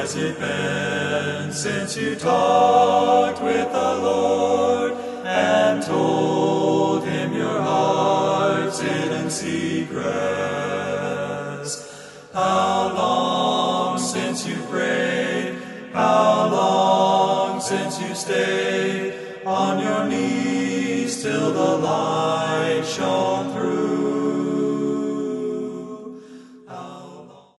has it been since you talked with the Lord and told him your heart's hidden secrets? How long since you prayed? How long since you stayed on your knees till the light shone through?